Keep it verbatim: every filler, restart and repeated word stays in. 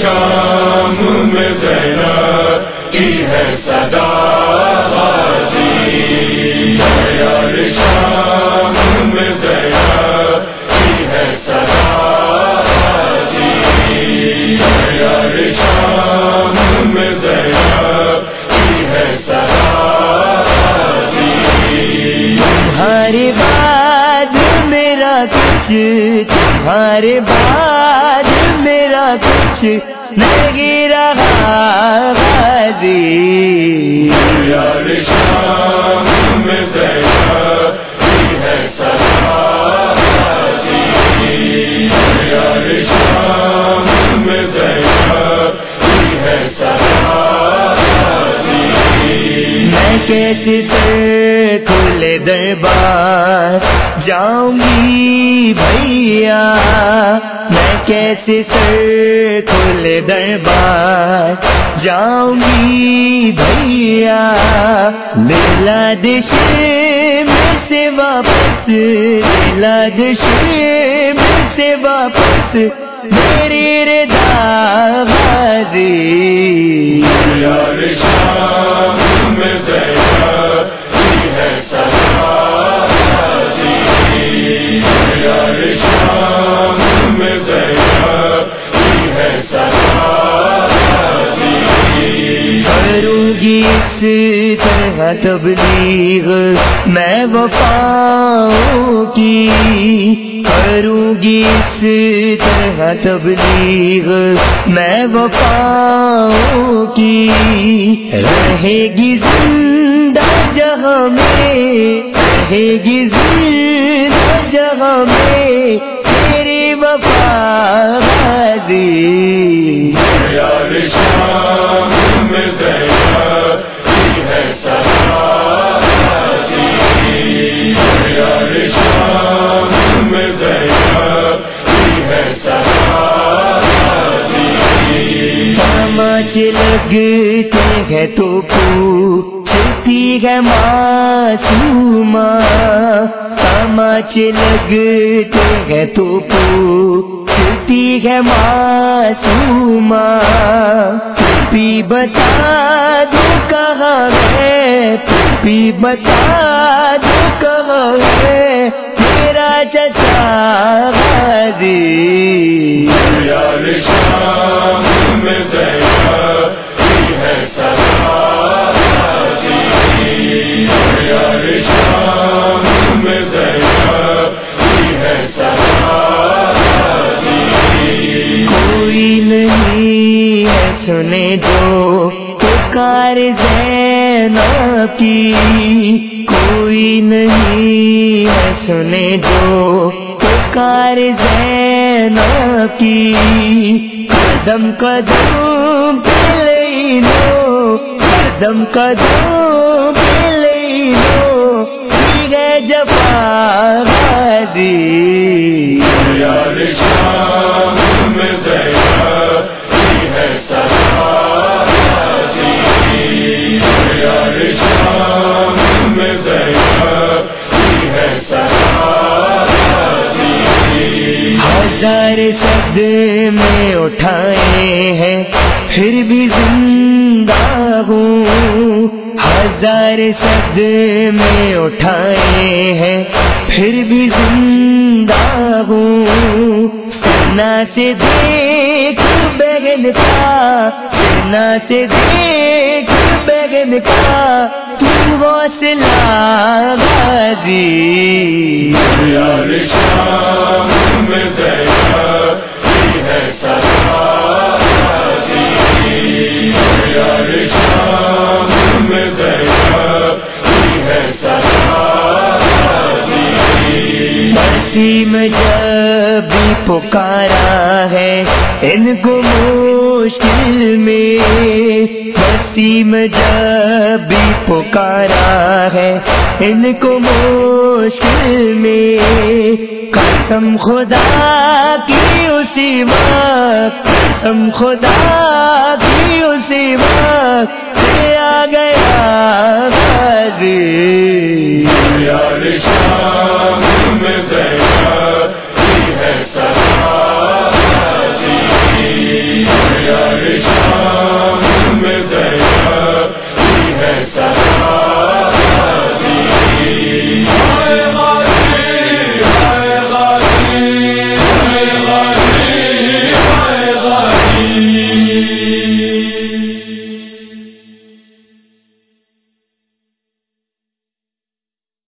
شام میں زینب کی ہے صدا غازی، یار شام میں زینب کی ہے صدا غازی، یار شام میں زینب کی ہے صدا غازی۔ تمہارے بعد میرا کچھ، تمہارے بعد میرا کچھ نہیں رہا غازی، یار شام میں زینب کی ہے صدا غازی، یار شام میں زینب کی ہے صدا غازی۔ میں کیسے سر کھلے دربار جاؤں گی بھیا، میں کیسے سر کھلے دربار جاؤں گی بھیا، میلاد شام سے واپس، میلاد شام سے واپس میری رضا غازی، یار شام میں زینب کی ہے صدا غازی، یار شام میں زینب کی ہے صدا غازی۔ کروں گی اس طرح تبلیغ میں وفاؤں کی، کروں گی اس طرح تبلیغ میں وفاؤں کی، رہے گی زندہ جہاں میں، رہے گی زندہ جہاں میں تیری وفا غازی، یار شام میں زینب کی ہے صدا غازی، یار شام میں زینب کی ہے صدا غازی۔ سمجھ لگتے ہیں تو پوچھتی ہے معصومہ، سمجھ لگتے ہیں تو پوچھتی ہے معصومہ، بھی بتا دو کہاں ہے، بھی بتا دو کہاں ہے تیرا چچا غازی، یار شام میں زینب کی ہے صدا غازی، یار شام میں زینب کی ہے صدا غازی۔ کوئی نہیں ہے سنے جو پکار زینب کی، کوئی نہیں ہے سنے جو پکار زینب کی، قدم قدم پہ لے لو، قدم قدم پہ لے لو ٹھیک ہے جفا غازی، یار شام میں زینب کی ہے صدا غازی، یار شام میں زینب کی ہے صدا غازی۔ ہزار صدمے اٹھائے ہیں پھر بھی زندہ ہوں، ہزار صدمے اٹھائے ہیں پھر بھی زندہ ہوں، سنا سے دیکھ بہن کا، سنا سے دیکھ بہن کا تو حوصلہ غازی، یار شام میں زینب کی ہے صدا غازی، یار شام میں زینب کی ہے صدا غازی۔ وسیم جب بھی پکارا ہے ان کو مشکل میں، وسیم جب بھی پکارا ہے ان کو مشکل میں، قسم خدا کی اسی وقت، قسم خدا کی اسی وقت سے آ گیا غازی، یار شام